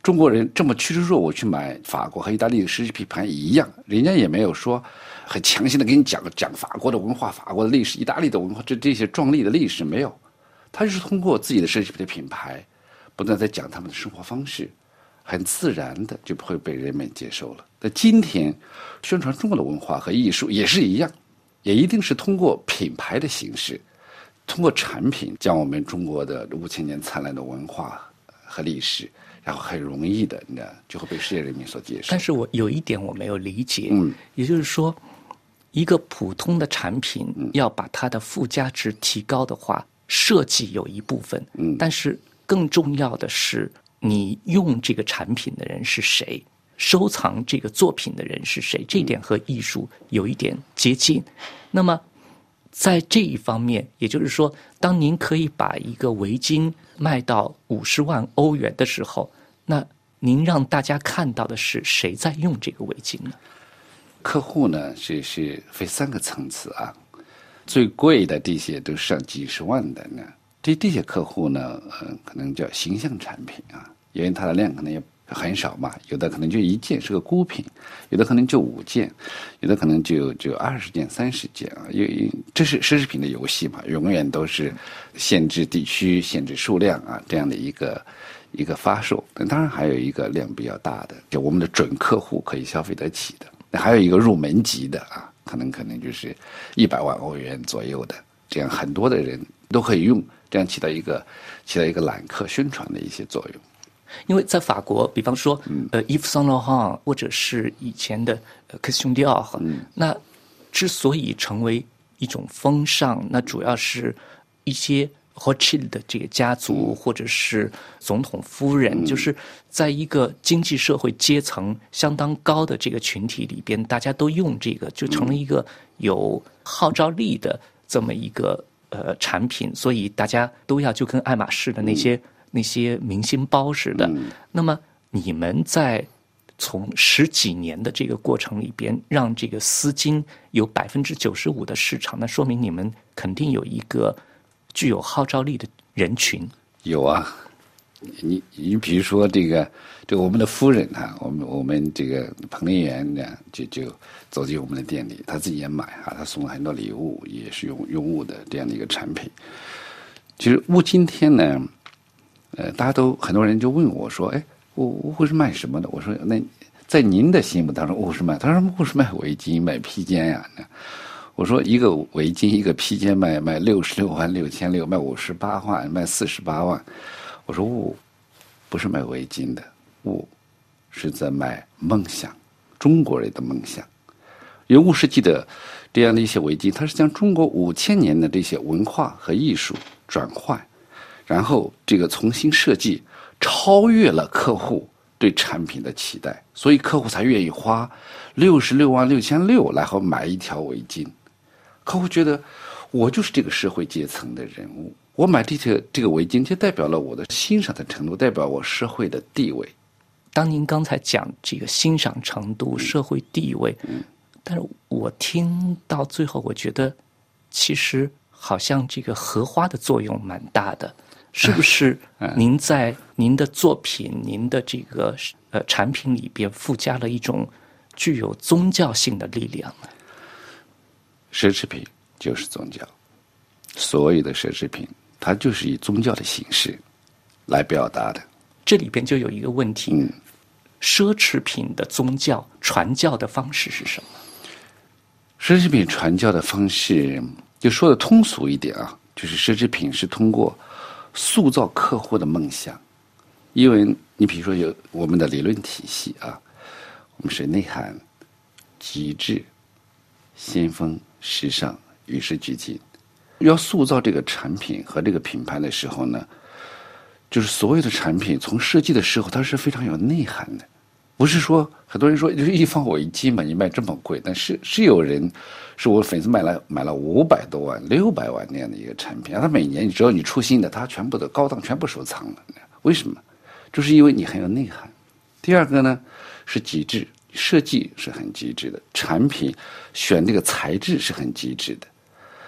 中国人这么趋之若鹜去买法国和意大利的奢侈品牌一样，人家也没有说很强行的给你讲讲法国的文化、法国的历史、意大利的文化，这这些壮丽的历史没有，他就是通过自己的奢侈品的品牌，不断在讲他们的生活方式，很自然的就会被人们接受了。那今天宣传中国的文化和艺术也是一样，也一定是通过品牌的形式，通过产品将我们中国的五千年灿烂的文化和历史，然后很容易的呢就会被世界人民所接受。 但是我有一点我没有理解， 嗯， 也就是说，一个普通的产品要把它的附加值提高的话，设计有一部分， 嗯， 但是更重要的是你用这个产品的人是谁，收藏这个作品的人是谁，这一点和艺术有一点接近。那么在这一方面，也就是说，当您可以把一个围巾卖到五十万欧元的时候，那您让大家看到的是谁在用这个围巾呢？ 客户呢是是分三个层次啊，最贵的这些都上几十万的呢，这这些客户呢，呃，可能叫形象产品啊，因为它的量可能也很少嘛，有的可能就一件是个孤品，有的可能就五件，有的可能就就二十件、三十件啊，因为这是奢侈品的游戏嘛，永远都是限制地区、限制数量啊这样的一个一个发售。当然还有一个量比较大的，就我们的准客户可以消费得起的。还有一个入门级的啊，可能可能就是一百万欧元左右的，这样很多的人都可以用，这样起到一个起到一个揽客宣传的一些作用。 因为在法国，比方说，呃，Yves Saint Laurent或者是以前的呃 Christian Dior，嗯，那之所以成为一种风尚，那主要是一些Rothschild的这个家族，或者是总统夫人，就是在一个经济社会阶层相当高的这个群体里边，大家都用这个，就成了一个有号召力的这么一个呃产品，所以大家都要就跟爱马仕的那些、嗯、那些明星包似的。嗯、那么你们在从十几年的这个过程里边，让这个丝巾有百分之九十五的市场，那说明你们肯定有一个具有号召力的人群。 有啊，你你比如说这个这个我们的夫人啊，我们我们这个彭丽媛呢，就就走进我们的店里，她自己也买啊，她送了很多礼物，也是用用物的这样的一个产品。其实物今天呢，呃，大家都很多人就问我说，哎，物物是卖什么的？我说那在您的心目当中，物是卖？他说物是卖围巾、卖披肩呀、啊。我说一个围巾一个披肩卖卖六十六万六千六，卖五十八万，卖四十八万。我说物不是卖围巾的，物是在卖梦想，中国人的梦想。因为五世纪的这样的一些围巾，它是将中国五千年的这些文化和艺术转换，然后这个重新设计，超越了客户对产品的期待，所以客户才愿意花六十六万六千六来后买一条围巾。客户觉得我就是这个社会阶层的人物，我买这条这个围巾就代表了我的欣赏的程度，代表我社会的地位。 当您刚才讲这个欣赏程度、嗯、社会地位、嗯，但是我听到最后，我觉得其实好像这个荷花的作用蛮大的，是不是？您在您的作品、您的这个呃产品里边附加了一种具有宗教性的力量呢？ 奢侈品就是宗教，所有的奢侈品它就是以宗教的形式来表达的。 这里边就有一个问题，嗯，奢侈品的宗教传教的方式是什么？ 奢侈品传教的方式，就说的通俗一点啊，就是奢侈品是通过塑造客户的梦想。因为你比如说有我们的理论体系啊，我们是内涵、极致、先锋、时尚、与时俱进。要塑造这个产品和这个品牌的时候呢，就是所有的产品从设计的时候它是非常有内涵的，不是说很多人说就是一方围巾嘛，你卖这么贵，但是是有人是我粉丝买了买了五百多万、六百万那样的一个产品，他每年只要你出新的，他全部的高档全部收藏了。为什么？就是因为你很有内涵。第二个呢是极致，设计是很极致的，产品选这个材质是很极致的。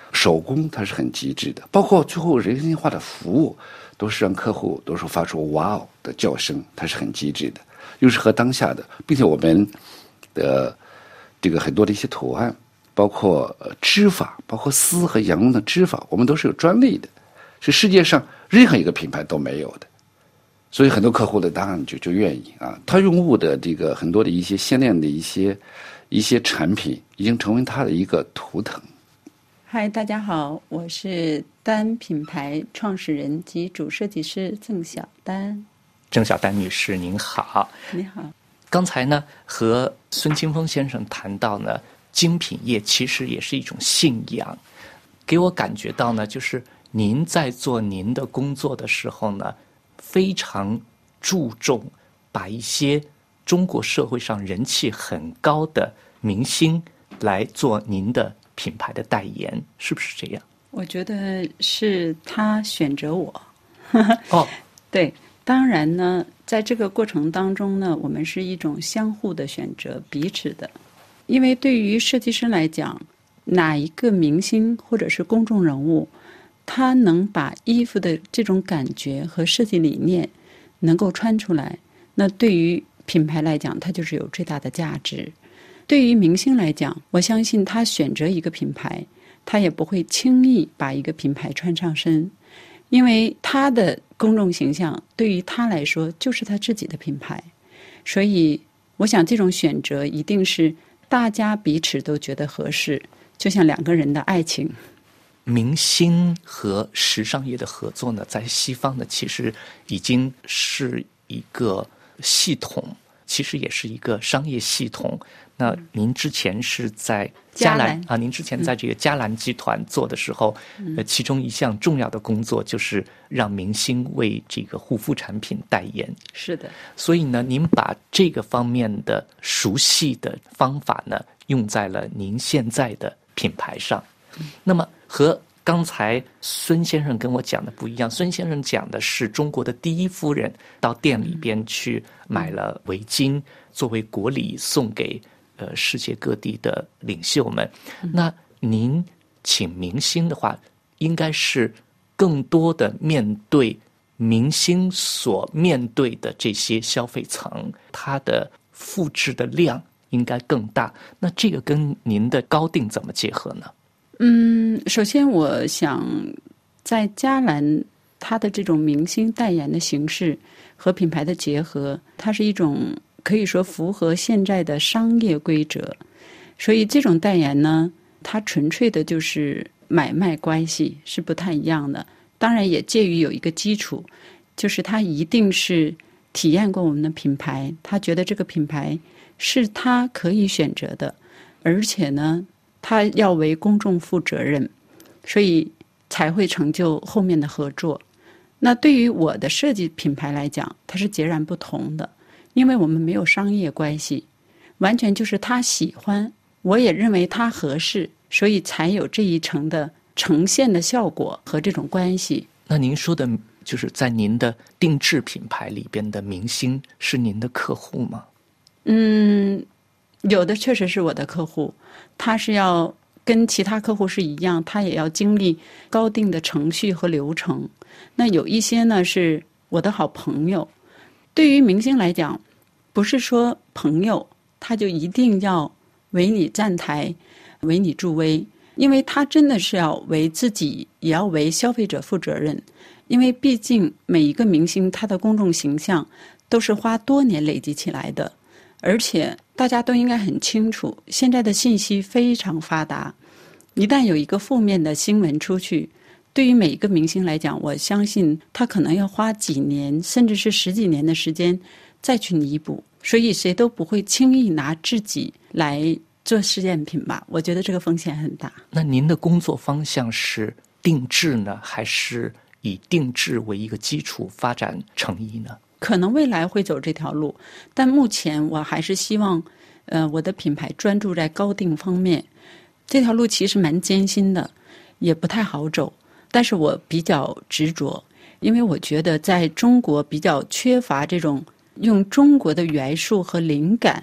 手工它是很极致的，包括最后人性化的服务，都是让客户都是发出哇哦的叫声，它是很极致的，又是和当下的，并且我们的这个很多的一些图案，包括呃织法，包括丝和羊绒的织法，我们都是有专利的，是世界上任何一个品牌都没有的。所以很多客户的当然就就愿意啊，他用物的这个很多的一些鲜亮的一些一些产品，已经成为他的一个图腾。 嗨，大家好，我是丹品牌创始人及主设计师郑晓丹。 郑晓丹女士您好。 你好。 刚才呢和孙清峰先生谈到呢，精品业其实也是一种信仰，给我感觉到呢，就是您在做您的工作的时候呢，非常注重把一些中国社会上人气很高的明星来做您的品牌的代言，是不是这样？ 我觉得是他选择我。 哦， 对，当然呢，在这个过程当中呢，我们是一种相互的选择，彼此的。因为对于设计师来讲，哪一个明星或者是公众人物，他能把衣服的这种感觉和设计理念能够穿出来，那对于品牌来讲，它就是有最大的价值。对于明星来讲，我相信他选择一个品牌，他也不会轻易把一个品牌穿上身，因为他的公众形象对于他来说就是他自己的品牌。所以我想这种选择一定是大家彼此都觉得合适，就像两个人的爱情。 明星和时尚业的合作呢，在西方呢其实已经是一个系统，其实也是一个商业系统。那您之前是在嘉兰啊，您之前在这个嘉兰集团做的时候， 嗯、 呃，其中一项重要的工作就是让明星为这个护肤产品代言。 是的， 所以呢，您把这个方面的熟悉的方法呢，用在了您现在的品牌上。嗯、那么和刚才孙先生跟我讲的不一样，孙先生讲的是中国的第一夫人到店里边去买了围巾，作为国礼送给呃世界各地的领袖们。那您请明星的话，应该是更多的面对明星所面对的这些消费层，它的复制的量应该更大。那这个跟您的高定怎么结合呢？ 嗯，首先我想在嘉兰它的这种明星代言的形式和品牌的结合，它是一种可以说符合现在的商业规则，所以这种代言呢，它纯粹的就是买卖关系，是不太一样的。当然也介于有一个基础，就是他一定是体验过我们的品牌，他觉得这个品牌是他可以选择的，而且呢他要为公众负责任，所以才会成就后面的合作。那对于我的设计品牌来讲，它是截然不同的，因为我们没有商业关系，完全就是他喜欢，我也认为他合适，所以才有这一层的呈现的效果和这种关系。 那您说的就是在您的定制品牌里边的明星是您的客户吗？ 嗯，有的确实是我的客户，他是要跟其他客户是一样，他也要经历高定的程序和流程。那有一些呢是我的好朋友。对于明星来讲，不是说朋友他就一定要为你站台，为你助威，因为他真的是要为自己也要为消费者负责任。因为毕竟每一个明星他的公众形象都是花多年累积起来的，而且大家都应该很清楚，现在的信息非常发达，一旦有一个负面的新闻出去，对于每一个明星来讲，我相信他可能要花几年甚至是十几年的时间再去弥补，所以谁都不会轻易拿自己来做试验品吧，我觉得这个风险很大。 那您的工作方向是定制呢，还是以定制为一个基础发展成衣呢？ 可能未来会走这条路，但目前我还是希望呃，我的品牌专注在高定方面。这条路其实蛮艰辛的，也不太好走，但是我比较执着，因为我觉得在中国比较缺乏这种用中国的元素和灵感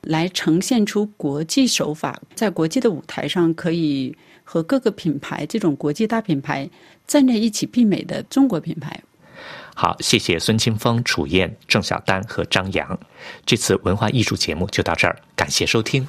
来呈现出国际手法，在国际的舞台上可以和各个品牌这种国际大品牌站在一起媲美的中国品牌。 好，谢谢孙清峰、楚燕、郑晓丹和张扬。这次文化艺术节目就到这儿，感谢收听。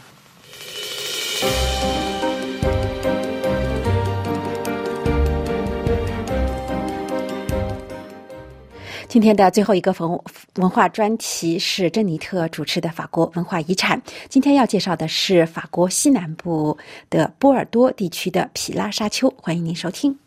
今天的最后一个文文化专题是珍妮特主持的法国文化遗产。今天要介绍的是法国西南部的波尔多地区的皮拉沙丘，欢迎您收听。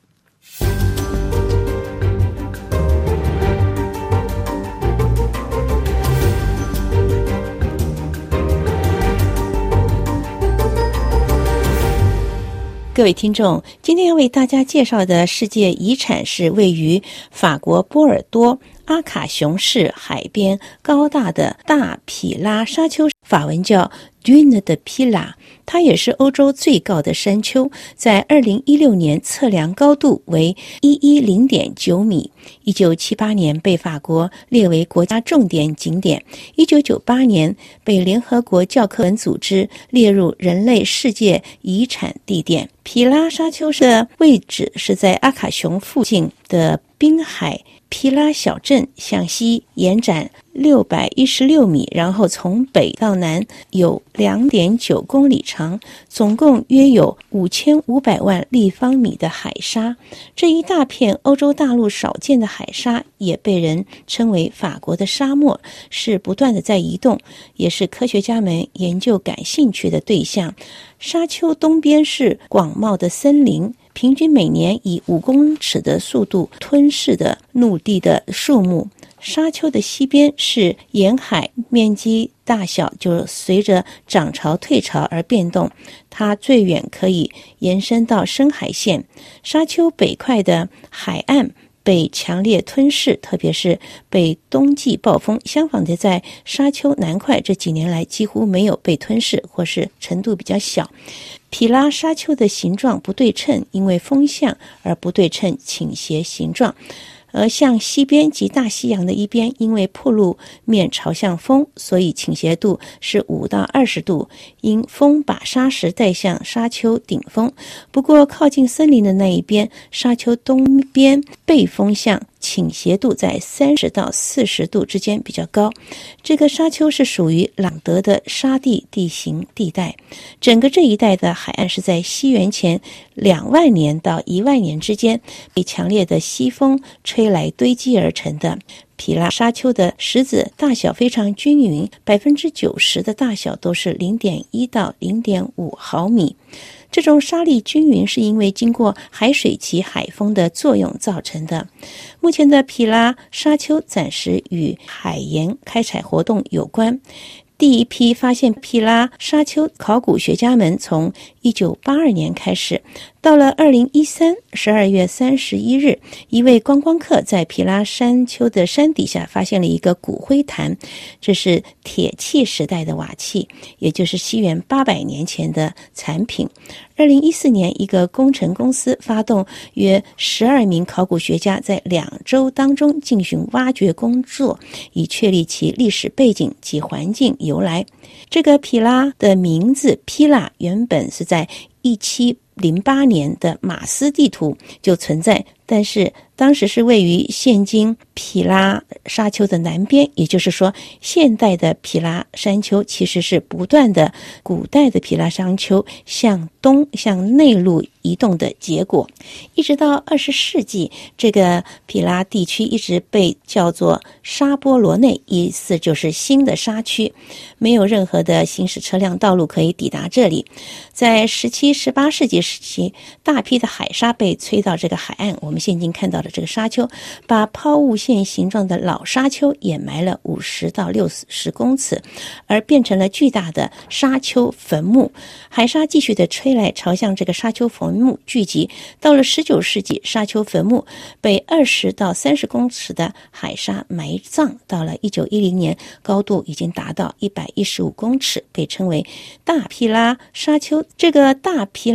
各位听众，今天要为大家介绍的世界遗产是位于法国波尔多阿卡雄市海边高大的大皮拉沙丘，法文叫 Dune de Pilat， 它也是欧洲最高的山丘，在二零一六年测量高度为一百一十点九米，一九七八年被法国列为国家重点景点，一九九八年被联合国教科文组织列入人类世界遗产地点。皮拉沙丘的位置是在阿卡雄附近的滨海皮拉小镇，向西延展六百一十六米，然后从北到南有 两点九公里长，总共约有五千五百万立方米的海沙。这一大片欧洲大陆少见的海沙也被人称为法国的沙漠，是不断的在移动，也是科学家们研究感兴趣的对象。沙丘东边是广袤的森林，平均每年以五公尺的速度吞噬的陆地的树木。沙丘的西边是沿海，面积大小就随着涨潮退潮而变动，它最远可以延伸到深海线。沙丘北块的海岸被强烈吞噬，特别是被冬季暴风。相反的，在沙丘南块这几年来几乎没有被吞噬，或是程度比较小。皮拉沙丘的形状不对称，因为风向而不对称倾斜形状。而向西边及大西洋的一边，因为瀑布面朝向风，所以倾斜度是五到二十度，因风把沙石带向沙丘顶峰。不过靠近森林的那一边，沙丘东边背风向倾斜度在三十到四十度之间比较高。这个沙丘是属于朗德的沙地地形地带，整个这一带的海岸是在西元前两万年到一万年之间被强烈的西风吹来堆积而成的。皮拉沙丘的石子大小非常均匀， 百分之九十 的大小都是 零点一到零点五毫米。这种沙粒均匀是因为经过海水及海风的作用造成的。目前的皮拉沙丘暂时与海盐开采活动有关。第一批发现皮拉沙丘考古学家们从一九八二年开始，到了二零一三年十二月三十一日，一位观光客在皮拉山丘的山底下发现了一个骨灰坛，这是铁器时代的瓦器，也就是西元八百年前的残品。二零一四年，一个工程公司发动约十二名考古学家在两周当中进行挖掘工作，以确立其历史背景及环境由来。这个皮拉的名字皮拉原本是在一七零八年的马斯地图就存在，但是当时是位于现今皮拉沙丘的南边，也就是说现代的皮拉山丘其实是不断的古代的皮拉山丘向东向内陆移动的结果。一直到二十世纪，这个皮拉地区一直被叫做沙波罗内，意思就是新的沙区，没有任何的行驶车辆道路可以抵达这里。在十七、十八世纪时期，大批的海沙被吹到这个海岸，我们现今看到的这个沙丘，把抛物线形状的老沙丘掩埋了五十到六十公尺，而变成了巨大的沙丘坟墓。海沙继续的吹来，朝向这个沙丘坟墓聚集。到了十九世纪，沙丘坟墓被二十到三十公尺的海沙埋葬。到了一九一零年，高度已经达到一百一十五公尺，被称为大皮拉沙丘。这个大皮拉沙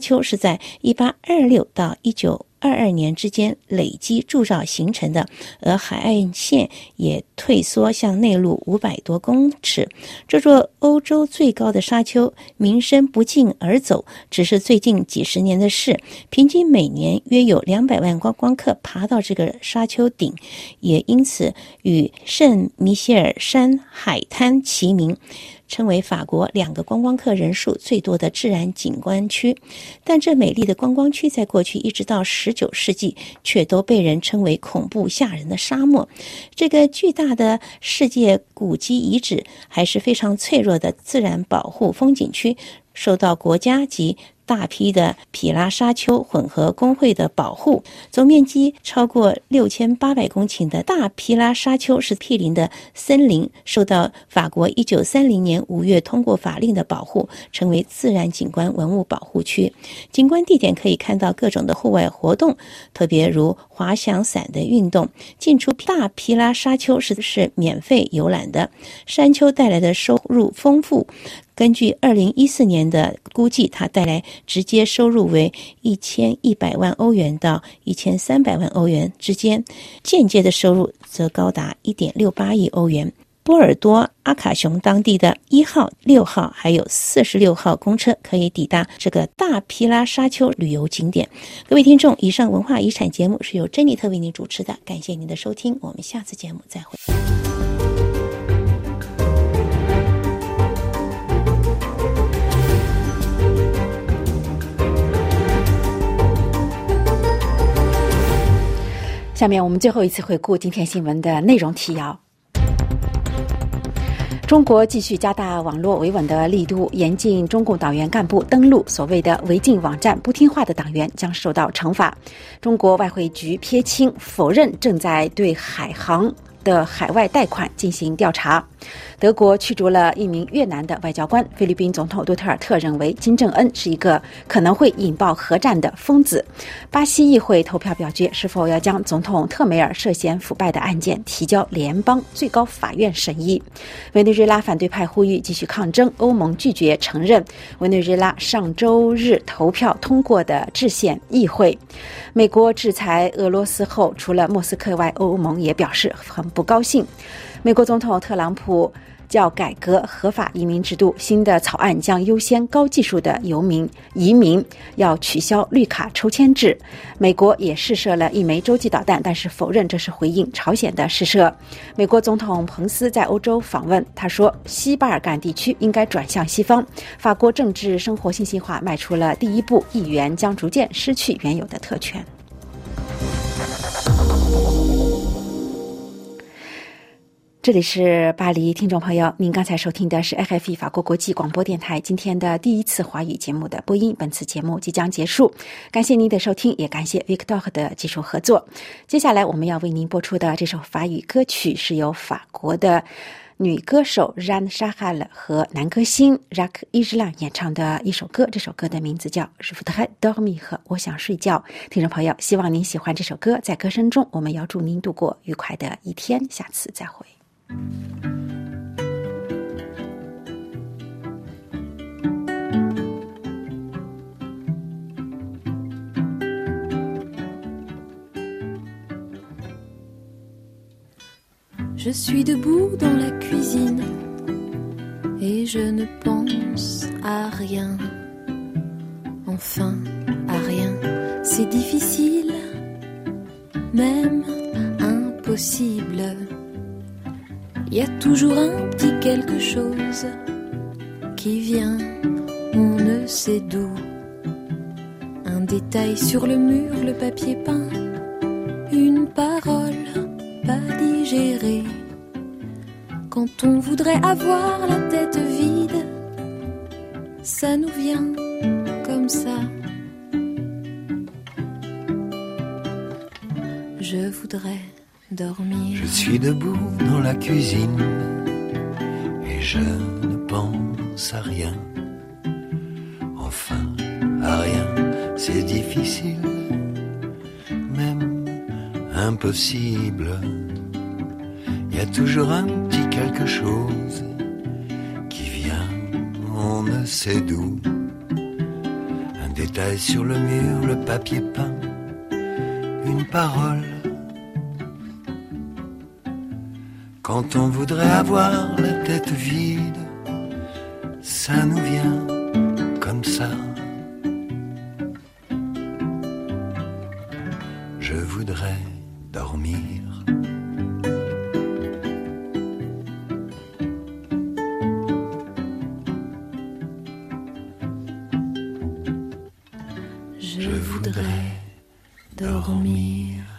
丘是在一八二六到一九二二年之间累积铸造形成的，而海岸线也退缩向内陆五百多公尺。这座欧洲最高的沙丘名声不胫而走，只是最近几十年的事。平均每年约有两百万观光客爬到这个沙丘顶，也因此与圣米歇尔山海滩齐名，称为法国两个观光客人数最多的自然景观区。但这美丽的观光区在过去一直到十九世纪却都被人称为恐怖吓人的沙漠。这个巨大的世界古迹遗址还是非常脆弱的自然保护风景区，受到国家及大批的匹拉沙丘混合工会的保护。总面积超过六千八百公顷的大匹拉沙丘是毗邻的森林，受到法国一九三零年五月通过法令的保护，成为自然景观文物保护区。景观地点可以看到各种的户外活动，特别如滑翔伞的运动。进出大匹拉沙丘是是免费游览的，山丘带来的收入丰富。根据二零一四年的估计，它带来直接收入为一千一百万欧元到一千三百万欧元之间，间接的收入则高达一点六八亿欧元。波尔多阿卡雄当地的一号、六号还有四十六号公车可以抵达这个大匹拉沙丘旅游景点。各位听众，以上文化遗产节目是由珍妮特为您主持的，感谢您的收听，我们下次节目再会。 下面我们最后一次回顾今天新闻的内容提要。中国继续加大网络维稳的力度，严禁中共党员干部登录所谓的违禁网站，不听话的党员将受到惩罚。中国外汇局撇清否认正在对海航的海外贷款进行调查。德国驱逐了一名越南的外交官。菲律宾总统杜特尔特认为金正恩是一个可能会引爆核战的疯子。巴西议会投票表决是否要将总统特梅尔涉嫌腐败的案件提交联邦最高法院审议。委内瑞拉反对派呼吁继续抗争，欧盟拒绝承认委内瑞拉上周日投票通过的制宪议会。美国制裁俄罗斯后，除了莫斯科外，欧盟也表示很不高兴。美国总统特朗普叫改革合法移民制度，新的草案将优先高技术的游民移民，要取消绿卡抽签制。美国也试射了一枚洲际导弹，但是否认这是回应朝鲜的试射。美国总统彭斯在欧洲访问，他说西巴尔干地区应该转向西方。法国政治生活信息化迈出了第一步，议员将逐渐失去原有的特权。这里是巴黎，听众朋友，您刚才收听的是 F F E 法国国际广播电台今天的第一次华语节目的播音。本次节目即将结束，感谢您的收听，也感谢 Victor 的技术合作。接下来我们要为您播出的这首法语歌曲是由法国的女歌手 Jeanne Chahal 和男歌星 Jacques Higelin 演唱的一首歌，这首歌的名字叫 Je voudrais dormir 和我想睡觉。听众朋友，希望您喜欢这首歌，在歌声中我们要祝您度过愉快的一天，下次再会。 Je suis debout dans la cuisine et je ne pense à rien. Enfin, à rien. C'est difficile, même impossible.Il y a toujours un petit quelque chose qui vient, on ne sait d'où. Un détail sur le mur, le papier peint, une parole pas digérée. Quand on voudrait avoir la tête vide, ça nous vient comme ça. Je voudrais...dormir. Je suis debout dans la cuisine et je ne pense à rien. Enfin, à rien, c'est difficile, même impossible. Il y a toujours un petit quelque chose qui vient, on ne sait d'où. Un Un détail sur le mur, le papier peint, une parole. Quand on voudrait avoir la tête vide, ça nous vient comme ça. Je voudrais dormir. Je voudrais dormir.